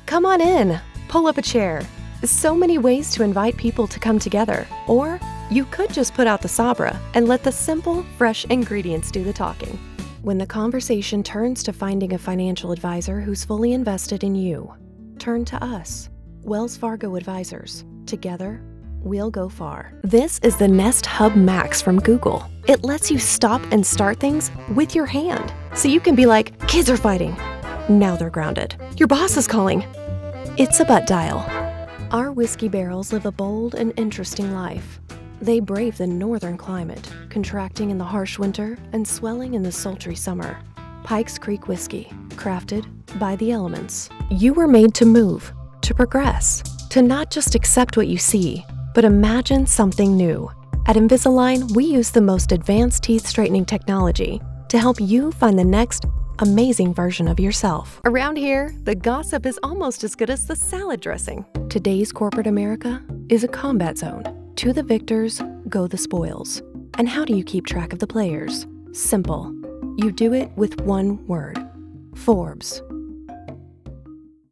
Come on in, pull up a chair. So many ways to invite people to come together. Or you could just put out the Sabra and let the simple, fresh ingredients do the talking. When the conversation turns to finding a financial advisor who's fully invested in you, turn to us, Wells Fargo Advisors. Together, we'll go far. This is the Nest Hub Max from Google. It lets you stop and start things with your hand. So you can be like, kids are fighting. Now they're grounded. Your boss is calling. It's a butt dial. Our whiskey barrels live a bold and interesting life. They brave the northern climate, contracting in the harsh winter and swelling in the sultry summer. Pikes Creek Whiskey, crafted by the elements. You were made to move, to progress, to not just accept what you see, but imagine something new. At Invisalign, we use the most advanced teeth straightening technology to help you find the next amazing version of yourself. Around here, the gossip is almost as good as the salad dressing. Today's corporate America is a combat zone. To the victors, go the spoils. And how do you keep track of the players? Simple. You do it with one word. Forbes.